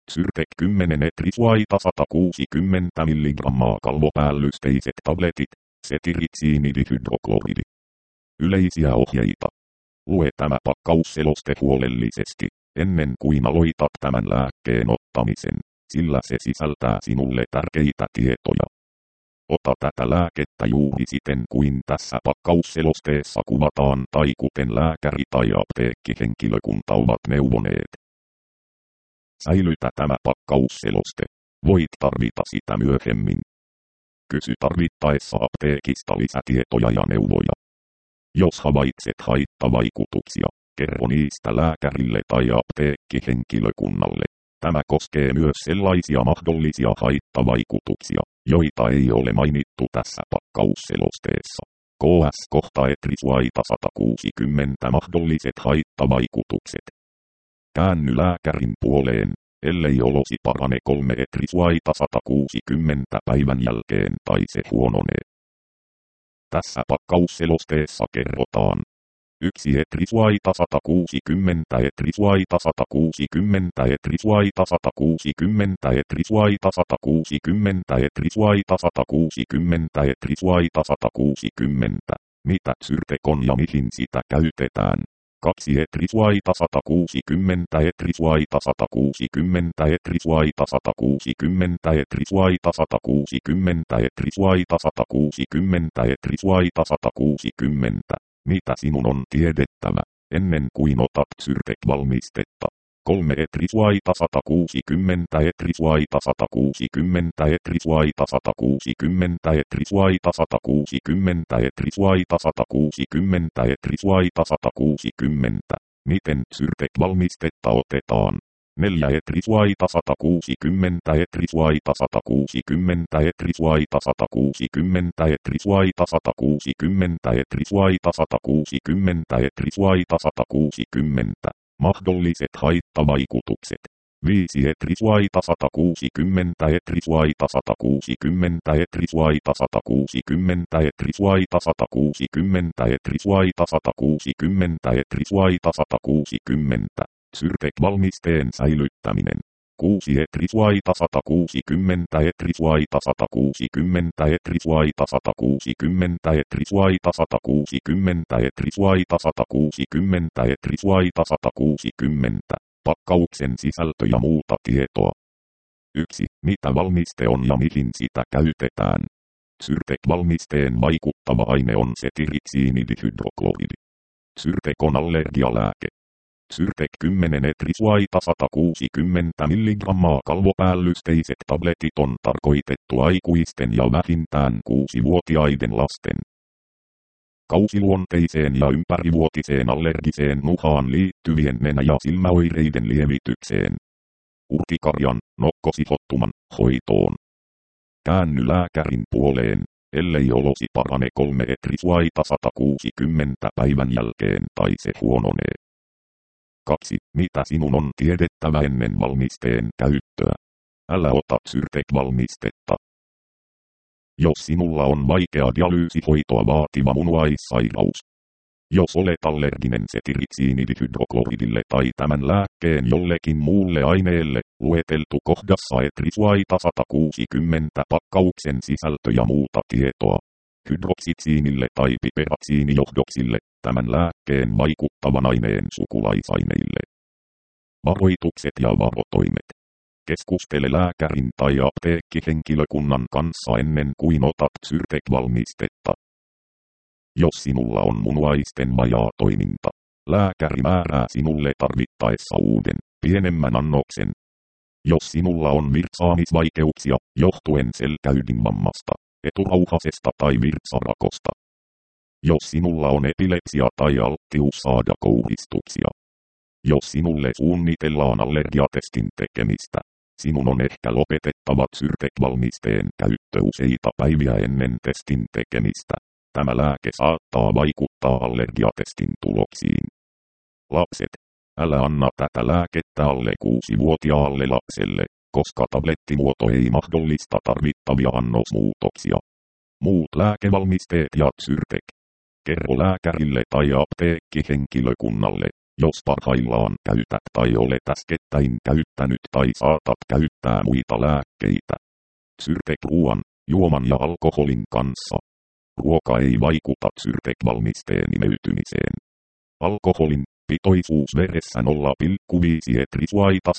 Syrtec 10 etrisuaita 160 mg kalvopäällysteiset tabletit, setiritsiinidihydrokloridi. Yleisiä ohjeita. Lue tämä pakkausseloste huolellisesti, ennen kuin aloitat tämän lääkkeen ottamisen, sillä se sisältää sinulle tärkeitä tietoja. Ota tätä lääkettä juuri siten kuin tässä pakkausselosteessa kuvataan tai kuten lääkäri tai apteekkihenkilökunta ovat neuvoneet. Säilytä tämä pakkausseloste. Voit tarvita sitä myöhemmin. Kysy tarvittaessa apteekista lisätietoja ja neuvoja. Jos havaitset haittavaikutuksia, kerro niistä lääkärille tai apteekkihenkilökunnalle. Tämä koskee myös sellaisia mahdollisia haittavaikutuksia, joita ei ole mainittu tässä pakkausselosteessa. KS kohta etrisuaita 160 mahdolliset haittavaikutukset. Käänny lääkärin puoleen, ellei olosi parane 3 etrisuaita 160 päivän jälkeen tai se huononee. Tässä pakkausselosteessa kerrotaan. 1 etrisuaita 160 etrisuaita 160 etrisuaita 160 etrisuaita 160 etrisuaita 160 etrisuaita 160. Mitä Syrtec on ja mihin sitä käytetään? 2 etrisuaita 160 etrisuaita 160 etrisuaita 160 etrisuaita 160 etrisuaita 160 etrisuaita 160. Mitä sinun on tiedettävä, ennen kuin otat Syrtec-valmistetta? 3 etrisuaita 160 etrisuaita 160 etrisuaita 160 etrisuaita 160 etrisuaita 160 etrisuaita 160. Miten Syrtec-valmistetta otetaan? 4 etrisuaita 160 etrisuaita 160 etrisuaita 160 etrisuaita 160 etrisuaita 160 etrisuaita 160. Mahdolliset haittavaikutukset. 5 etrisuaita 160 etrisuaita 160 etrisuaita 160 etrisuaita 160 etrisuaita 160 etrisuaita 160. Syrtec-valmisteen säilyttäminen. 6 etrisuaita 160 etrisuaita 160 etrisuaita 160 etrisuaita 160 etrisuaita 160 etrisuaita 160. Pakkauksen sisältö ja muuta tietoa. 1. Mitä valmiste on ja mihin sitä käytetään? Syrtec-valmisteen vaikuttava aine on setiritsiinidihydrokloridi. Syrtec on allergialääke. Syrtec 10 etrisuaita 160 mg kalvopäällysteiset tabletit on tarkoitettu aikuisten ja vähintään 6-vuotiaiden lasten. Kausiluonteiseen ja ympärivuotiseen allergiseen nuhaan liittyvien nenä- ja silmäoireiden lievitykseen. Urtikarjan, nokkosihottuman, hoitoon. Käänny lääkärin puoleen, ellei olosi parane 3 etrisuaita 160 päivän jälkeen tai se huononee. 2. Mitä sinun on tiedettävä ennen valmisteen käyttöä? Älä ota Syrtec-valmistetta. Jos sinulla on vaikea dialyysihoitoa vaativa munuaissairaus. Jos olet allerginen setiritsiinidihydrokloridille tai tämän lääkkeen jollekin muulle aineelle, lueteltu kohdassa etrisuaita 160 pakkauksen sisältö ja muuta tietoa. Hydroksitsiinille tai piperatsiinijohdoksille, tämän lääkkeen vaikuttavan aineen sukulaisaineille. Varoitukset ja varotoimet. Keskustele lääkärin tai apteekkihenkilökunnan kanssa ennen kuin otat Syrtec-valmistetta. Jos sinulla on munuaisten vajaa toiminta, lääkäri määrää sinulle tarvittaessa uuden, pienemmän annoksen. Jos sinulla on virtsaamisvaikeuksia, johtuen selkäydinvammasta, eturauhasesta tai virtsarakosta. Jos sinulla on epilepsia tai alttius saada kouristuksia. Jos sinulle suunnitellaan allergiatestin tekemistä, sinun on ehkä lopetettava Syrtec-valmisteen käyttö useita päiviä ennen testin tekemistä. Tämä lääke saattaa vaikuttaa allergiatestin tuloksiin. Lapset, älä anna tätä lääkettä alle 6-vuotiaalle lapselle, koska tablettimuoto ei mahdollista tarvittavia annosmuutoksia. Muut lääkevalmisteet ja Syrtec. Kerro lääkärille tai apteekkihenkilökunnalle, Jos parhaillaan käytät tai olet äskettäin käyttänyt tai saatat käyttää muita lääkkeitä. Syrtek-ruoan, juoman ja alkoholin kanssa. Ruoka ei vaikuta syrtek-valmisteen imeytymiseen. Alkoholin pitoisuus veressä 0,5 etrisuaita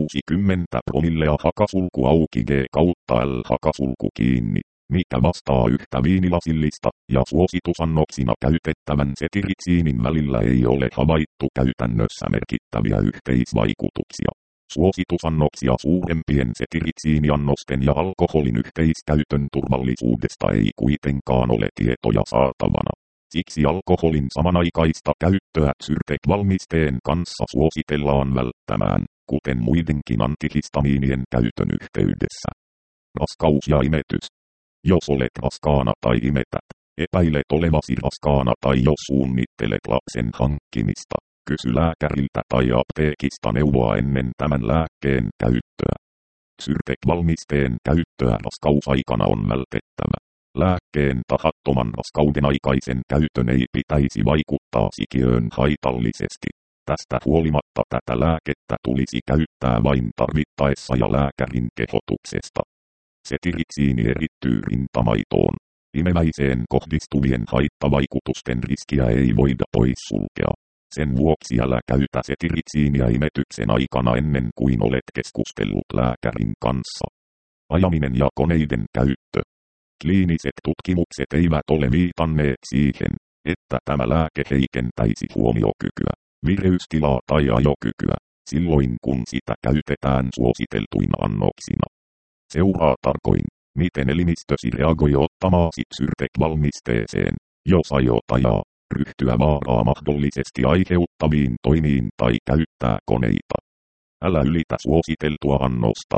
160 promillea hakasulku auki G/L hakasulku kiinni, mikä vastaa yhtä viinilasillista, ja suositusannoksina käytettävän setiriksiinin välillä ei ole havaittu käytännössä merkittäviä yhteisvaikutuksia. Suositusannoksia suurempien setiriksiiniannosten ja alkoholin yhteiskäytön turvallisuudesta ei kuitenkaan ole tietoja saatavana. Siksi alkoholin samanaikaista käyttöä syrtek-valmisteen kanssa suositellaan välttämään, kuten muidenkin antihistamiinien käytön yhteydessä. Raskaus ja imetys. Jos olet raskaana tai imetät, epäilet olevasi raskaana tai jos suunnittelet lapsen hankkimista, kysy lääkäriltä tai apteekista neuvoa ennen tämän lääkkeen käyttöä. Syrtek-valmisteen käyttöä raskausaikana on vältettävä. Lääkkeen tahattoman raskauden aikaisen käytön ei pitäisi vaikuttaa sikiöön haitallisesti. Tästä huolimatta tätä lääkettä tulisi käyttää vain tarvittaessa ja lääkärin kehotuksesta. Setiriksiini erittyy rintamaitoon. Imemäiseen kohdistuvien haittavaikutusten riskiä ei voida poissulkea. Sen vuoksi älä käytä setiriksiiniä imetyksen aikana ennen kuin olet keskustellut lääkärin kanssa. Ajaminen ja koneiden käyttö. Kliiniset tutkimukset eivät ole viitanneet siihen, että tämä lääke heikentäisi huomiokykyä, vireystilaa tai ajokykyä, silloin kun sitä käytetään suositeltuina annoksina. Seuraa tarkoin, miten elimistösi reagoi ottamaasi syrtek-valmisteeseen, jos aiot ajaa, ryhtyä vaaraa mahdollisesti aiheuttaviin toimiin tai käyttää koneita. Älä ylitä suositeltua annosta.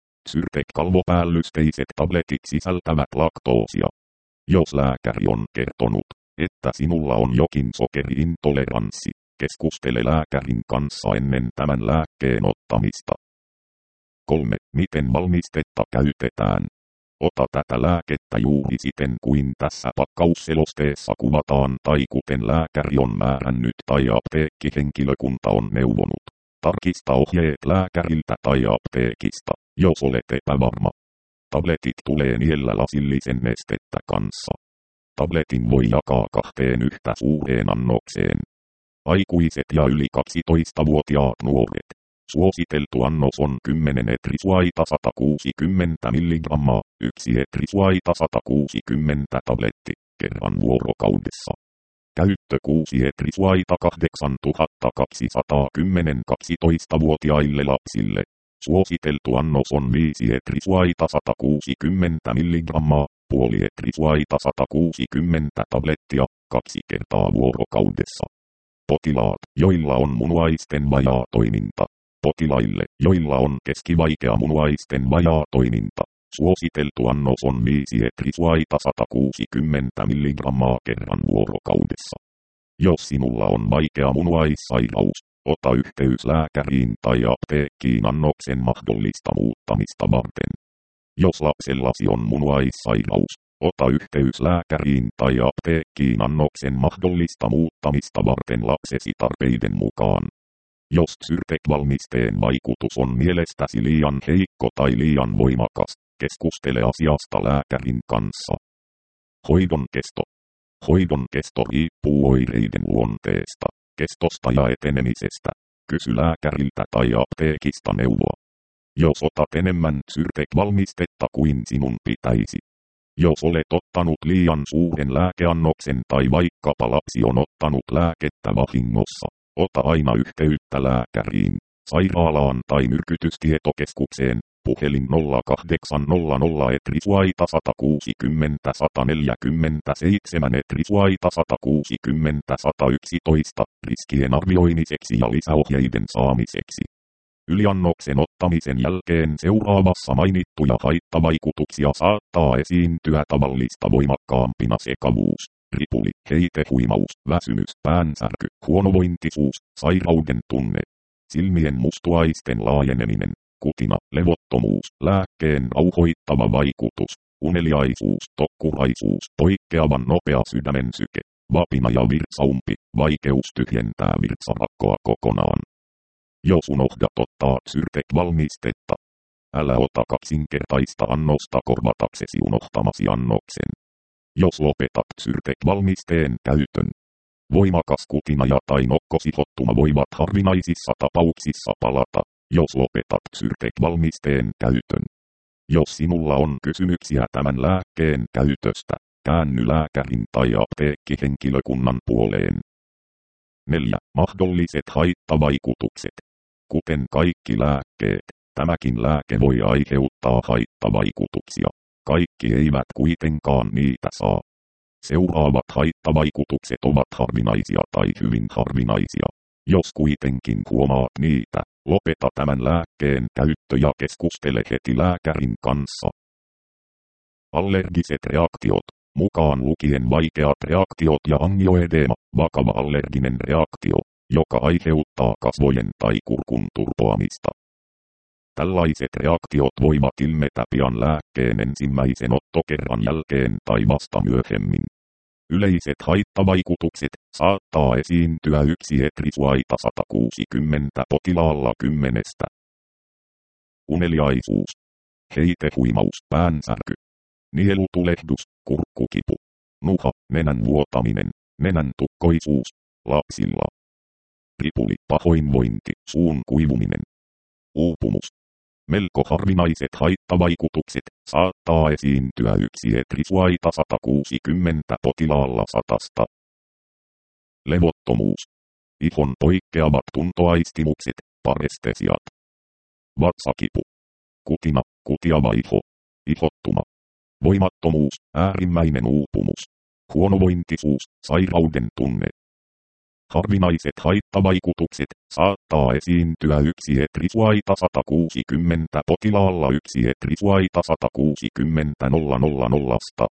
Syrtek-kalvopäällysteiset tabletit sisältävät laktoosia. Jos lääkäri on kertonut, että sinulla on jokin sokeriintoleranssi, keskustele lääkärin kanssa ennen tämän lääkkeen ottamista. 3. Miten valmistetta käytetään? Ota tätä lääkettä juuri siten kuin tässä pakkausselosteessa kuvataan tai kuten lääkäri on määrännyt tai apteekkihenkilökunta on neuvonut. Tarkista ohjeet lääkäriltä tai apteekista, jos olet epävarma. Tabletit tulee niellä lasillisen nestettä kanssa. Tabletin voi jakaa 2 yhtä suureen annokseen. Aikuiset ja yli 12-vuotiaat nuoret. Suositeltu annos on 10 etrisuaita 160 mg, 1 etrisuaita 160 tabletti, kerran vuorokaudessa. Käyttö 6 etrisuaita 8210 12-vuotiaille lapsille. Suositeltu annos on 5 etrisuaita 160 mg, puoli etrisuaita 160 tablettia, 2 kertaa vuorokaudessa. Potilaat, joilla on munuaisten vajaa toiminta. Potilaille, joilla on keskivaikea munuaisten vajaa toiminta. Suositeltu annos on 5 etrisuaita 160 mg kerran vuorokaudessa. Jos sinulla on vaikea munuaissairaus, ota yhteys lääkäriin tai apteekkiin annoksen mahdollista muuttamista varten. Jos lapsellasi on munuaissairaus, ota yhteys lääkäriin tai apteekkiin annoksen mahdollista muuttamista varten lapsesi tarpeiden mukaan. Jos syrtek-valmisteen vaikutus on mielestäsi liian heikko tai liian voimakas, keskustele asiasta lääkärin kanssa. Hoidon kesto. Hoidon kesto riippuu oireiden luonteesta, kestosta ja etenemisestä. Kysy lääkäriltä tai apteekista neuvoa. Jos otat enemmän syrtek-valmistetta kuin sinun pitäisi. Jos olet ottanut liian suuren lääkeannoksen tai vaikkapa lapsi on ottanut lääkettä vahingossa, ota aina yhteyttä lääkäriin, sairaalaan tai myrkytystietokeskukseen, puhelin 0800 etrisuaita 160 147 etrisuaita 160 111 riskien arvioimiseksi ja lisäohjeiden saamiseksi. Yliannoksen ottamisen jälkeen seuraavassa mainittuja haittavaikutuksia saattaa esiintyä tavallista voimakkaampina sekavuus, ripuli, heitehuimaus, väsymys, päänsärky, huonovointisuus, sairauden tunne, silmien mustuaisten laajeneminen, kutina, levottomuus, lääkkeen rauhoittava vaikutus, uneliaisuus, tokkuraisuus, poikkeavan nopea sydämensyke, vapina ja virtsaumpi, vaikeus tyhjentää virtsarakkoa kokonaan. Jos unohdat ottaa syrtek-valmistetta, älä ota kaksinkertaista annosta korvataksesi unohtamasi annoksen. Jos lopetat syrtek-valmisteen käytön, voimakas kutina ja tai nokkosihottuma voivat harvinaisissa tapauksissa palata, jos lopetat syrtek-valmisteen käytön. Jos sinulla on kysymyksiä tämän lääkkeen käytöstä, käänny lääkärin tai apteekkihenkilökunnan puoleen. 4. Mahdolliset haittavaikutukset. Kuten kaikki lääkkeet, tämäkin lääke voi aiheuttaa haittavaikutuksia. Kaikki eivät kuitenkaan niitä saa. Seuraavat haittavaikutukset ovat harvinaisia tai hyvin harvinaisia. Jos kuitenkin huomaat niitä, lopeta tämän lääkkeen käyttö ja keskustele heti lääkärin kanssa. Allergiset reaktiot, mukaan lukien vaikeat reaktiot ja angioedeema, vakava allerginen reaktio, joka aiheuttaa kasvojen tai kurkun turpoamista. Tällaiset reaktiot voivat ilmetä pian lääkkeen ensimmäisen ottokerran jälkeen tai vasta myöhemmin. Yleiset haittavaikutukset saattaa esiintyä 1 etrisuaita 160 potilaalla 10. Uneliaisuus, heitehuimaus, päänsärky, nielutulehdus, kurkkukipu, nuha, nenän vuotaminen, nenän tukkoisuus, lapsilla. Ripuli, pahoinvointi, suun kuivuminen, uupumus. Melko harvinaiset haittavaikutukset saattaa esiintyä 1 etrisuaita 160 potilaalla 100. Levottomuus. Ihon poikkeavat tuntoaistimukset, parestesiat. Vatsakipu. Kutina, kutiava iho. Ihottuma. Voimattomuus, äärimmäinen uupumus. Huonovointisuus, sairauden tunne. Harvinaiset haittavaikutukset saattaa esiintyä 1 etrisuaita 160 potilaalla 1 etrisuaita 160 000.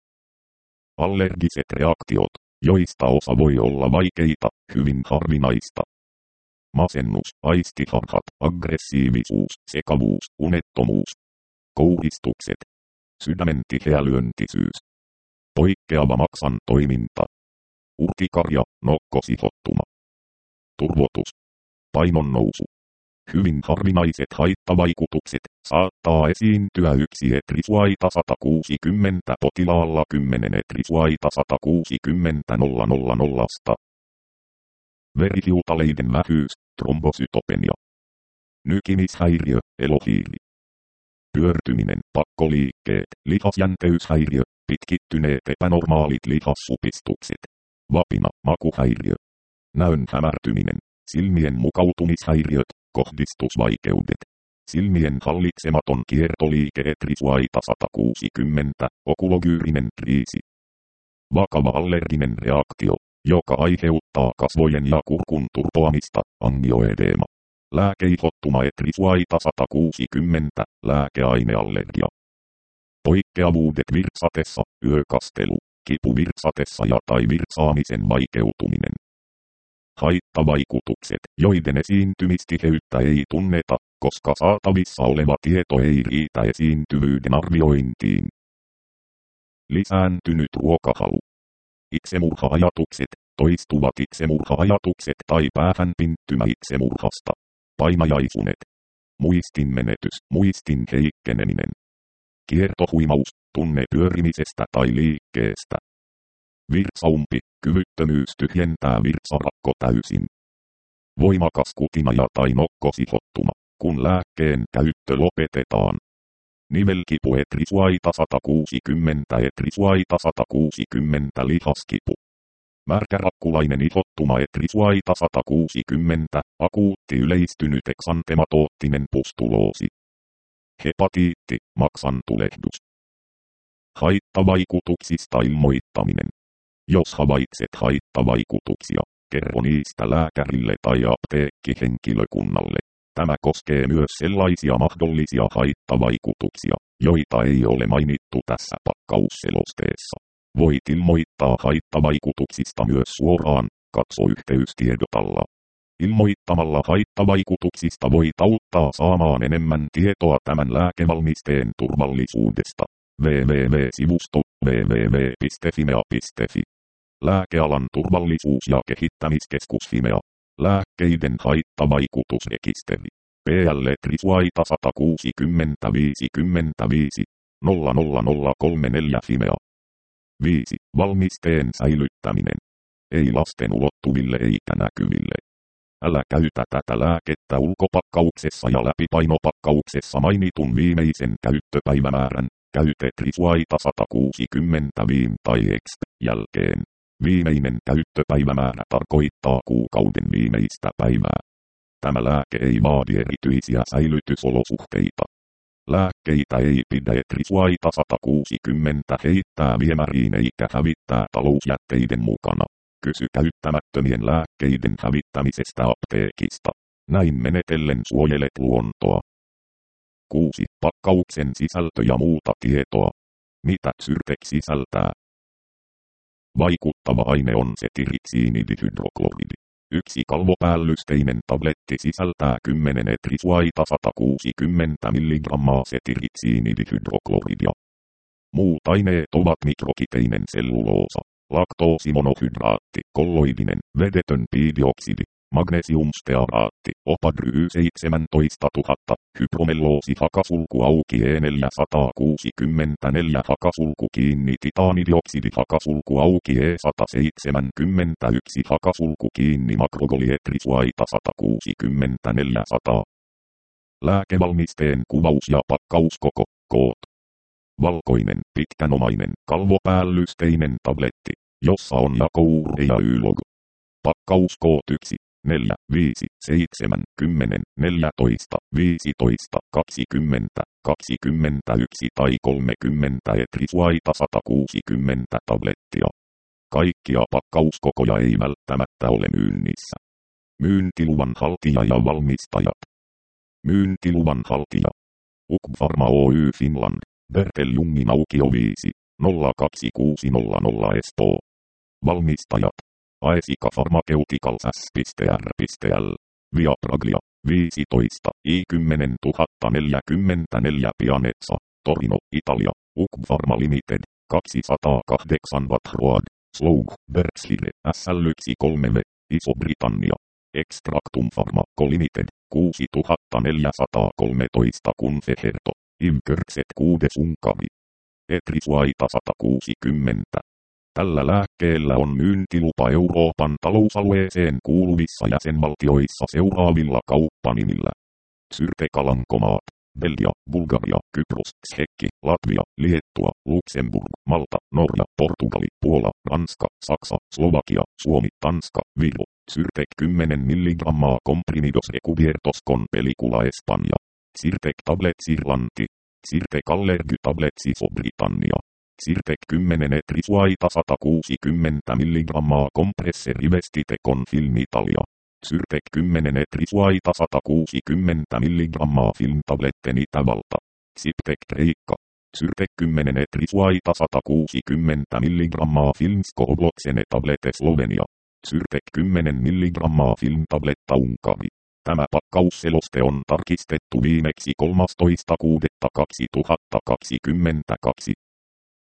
Allergiset reaktiot, joista osa voi olla vaikeita, hyvin harvinaista. Masennus, aistiharhat, aggressiivisuus, sekavuus, unettomuus. Kouhistukset. Sydämen tiheälyöntisyys. Poikkeava maksan toiminta. Urtikarja, nokkosihottuma. Turvotus. Painonnousu. Hyvin harvinaiset haittavaikutukset saattaa esiintyä 1 etrisuaita 160 potilaalla 10 etrisuaita 160 000. Verihiutaleiden vähyys, trombosytopenia. Nykimishäiriö, elohiiri. Pyörtyminen, pakkoliikkeet, lihasjänteyshäiriö, pitkittyneet epänormaalit lihassupistukset. Vapina, makuhäiriö. Näön hämärtyminen, silmien mukautumishäiriöt, kohdistusvaikeudet. Silmien hallitsematon kiertoliike etrisuaita 160, okulogyyrinen kriisi. Vakava allerginen reaktio, joka aiheuttaa kasvojen ja kurkun turpoamista, angioedeema. Lääkeihottuma etrisuaita 160, lääkeaineallergia. Poikkeavuudet virtsatessa, yökastelu, kipu virtsatessa ja tai virtsaamisen vaikeutuminen. Haittavaikutukset, joiden esiintymistiheyttä ei tunneta, koska saatavissa oleva tieto ei riitä esiintyvyyden arviointiin. Lisääntynyt ruokahalu. Itsemurha-ajatukset, toistuvat itsemurha-ajatukset tai päähänpinttymä itsemurhasta. Painajaisunet. Muistinmenetys, muistin heikkeneminen. Kiertohuimaus, tunne pyörimisestä tai liikkeestä. Virtsaumpi, kyvyttömyys tyhjentää virtsarakko täysin. Voimakas kutina ja tai nokkosihottuma, kun lääkkeen käyttö lopetetaan. Nivelkipu etrisuaita 160 etrisuaita 160 lihaskipu. Märkärakkulainen ihottuma etrisuaita 160, akuutti yleistynyt eksantematoottinen pustuloosi. Hepatiitti, maksantulehdus. Haittavaikutuksista ilmoittaminen. Jos havaitset haittavaikutuksia, kerro niistä lääkärille tai apteekkihenkilökunnalle. Tämä koskee myös sellaisia mahdollisia haittavaikutuksia, joita ei ole mainittu tässä pakkausselosteessa. Voit ilmoittaa haittavaikutuksista myös suoraan, katso yhteystiedotalla. Ilmoittamalla haittavaikutuksista voit auttaa saamaan enemmän tietoa tämän lääkevalmisteen turvallisuudesta. www.sivusto www.fimea.fi Lääkealan turvallisuus- ja kehittämiskeskus Fimea. Lääkkeiden haittavaikutusrekisteri. PL Trisuaita 160 55 00034 Fimea. 5. Valmisteen säilyttäminen. Ei lasten ulottuville eikä näkyville. Älä käytä tätä lääkettä ulkopakkauksessa ja läpipainopakkauksessa mainitun viimeisen käyttöpäivämäärän, käyte Trisuaita 160 tai exp. jälkeen. Viimeinen käyttöpäivämäärä tarkoittaa kuukauden viimeistä päivää. Tämä lääke ei vaadi erityisiä säilytysolosuhteita. Lääkkeitä ei pidä Trisuaita 160 heittää viemäriin eikä hävittää talousjätteiden mukana. Kysy käyttämättömien lääkkeiden hävittämisestä apteekista. Näin menetellen suojelet luontoa. 6. Pakkauksen sisältö ja muuta tietoa. Mitä Zyrtec sisältää? Vaikuttava aine on setiriksiinidihydrokloridi. Yksi kalvopäällysteinen tabletti sisältää 10 Trisuaita 160 mg setiriksiinidihydrokloridia. Muut aineet ovat mikrokiteinen selluloosa, laktoosimonohydraatti, kolloidinen, vedetön pidioksidi, magnesiumstearaatti, opadry 17000, hypromelloosi hakasulku auki E464 hakasulku kiinni titaanidioksidi hakasulku auki E171 hakasulku kiinni makrogolietrisuaita 160 400. Lääkevalmisteen kuvaus ja pakkauskoko, koot. Valkoinen, pitkänomainen, kalvopäällysteinen tabletti, jossa on jakouure ja Y-logo. Pakkauskoot 1, 4, 5, 7, 10, 14, 15, 20, 21 tai 30 Trisuaita 160 tablettia. Kaikkia pakkauskokoja ei välttämättä ole myynnissä. Myyntiluvan haltija ja valmistajat. Myyntiluvan haltija. UK Pharma Oy Finland. Berteljungin aukio 5, 02600 Espoo. Valmistajat. Aesika Pharmaceuticals S.R.L. Viapraglia, 15, I10 044 Pianezza, Torino, Italia, UK Pharma Limited, 208 Watt Slough, Berkshire, SL13V, Iso-Britannia, Extractum Pharma Co Limited, 6413 Kunfeherto, Imkörkset 6 Unkari. Trisuaita 160. Tällä lääkkeellä on myyntilupa Euroopan talousalueeseen kuuluvissa jäsenvaltioissa seuraavilla kauppanimillä. Zyrtec Alankomaat, Belgia, Bulgaria, Kypros, Tsekki, Latvia, Liettua, Luxemburg, Malta, Norja, Portugali, Puola, Ranska, Saksa, Slovakia, Suomi, Tanska, Viro. Zyrtec 10 mg comprimidos recubiertos con película Espanja. Zyrtec Tablets Irlanti. Zyrtec Allergy Tablets Iso-Britannia. Zyrtec 10 Trisuaita 160 mg compresse rivestite con film Italia. Zyrtec 10 Trisuaita 160 mg film tabletten Itävalta. Ziptec Kreikka. Zyrtec 10 Trisuaita 160 mg filmsko oblotsene tablete Slovenia. Zyrtec 10 mg film tabletta Unkari. Tämä pakkausseloste on tarkistettu viimeksi 13.6.2022.